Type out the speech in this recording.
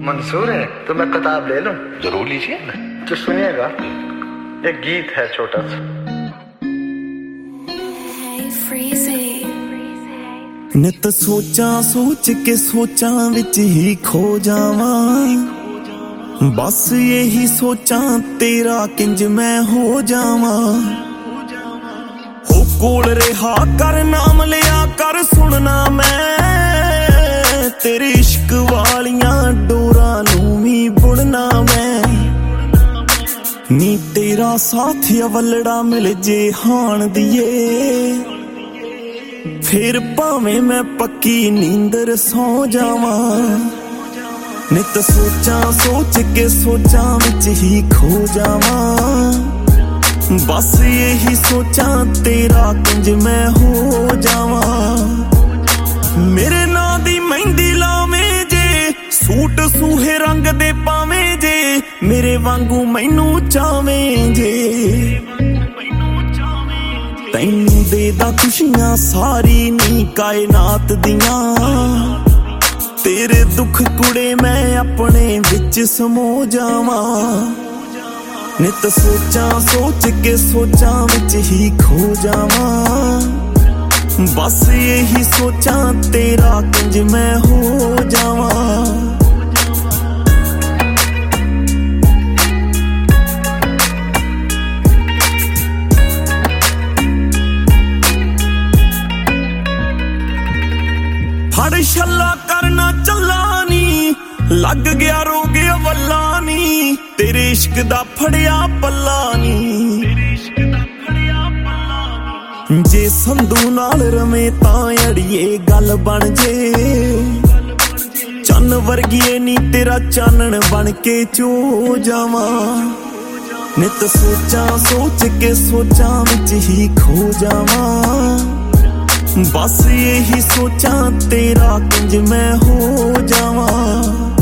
मंसूर है तो मैं किताब ले लूं? जरूर लीजिए। तो सुनिएगा, एक गीत है छोटा सा। नित सोचा सोच के सोचा विच ही खो जावां, बस यही सोचा तेरा किंज मैं हो जावां। हो कोल रहा कर, नाम लिया कर, सुनना मैं तेरे इश्क वालियां डोरां नूं भी बुनना मैं। नी तेरा साथ अवलड़ा मिल जे हाण दिए, फिर भावें मैं पक्की नींदर सौ जावां। नित सोचा सोच के सोचा विच ही खो जावां, बस यही सोचा तेरा किंज मैं हो जावां। मेरे नां दी मेहंदी लावें जे, सूट सूहे रंग दे पावें जे, मेरे वांगू मैनू चावें जे। तैनू देदा खुशियां सारी नी कायनात दियां, तेरे दुख कुड़े मैं अपने विच समो जावां। नित सोचा सोच के सोचा विच ही खो जावां, बस यही सोचा तेरा किंज मैं हो जावां। फड़ छल्ला करना चला नी, लग गया रोग अवला नी, तेरे इश्क दा फड़िया पल्ला नी। जे संधू नाल रवे तां अड़िए गल बन जे, चन्न वर्गीए नी तेरा चानण बन के चो जावां। नित सोचा सोच के सोचा विच ही खो जावां, बस यही सोचा तेरा किंज मैं हो जावां।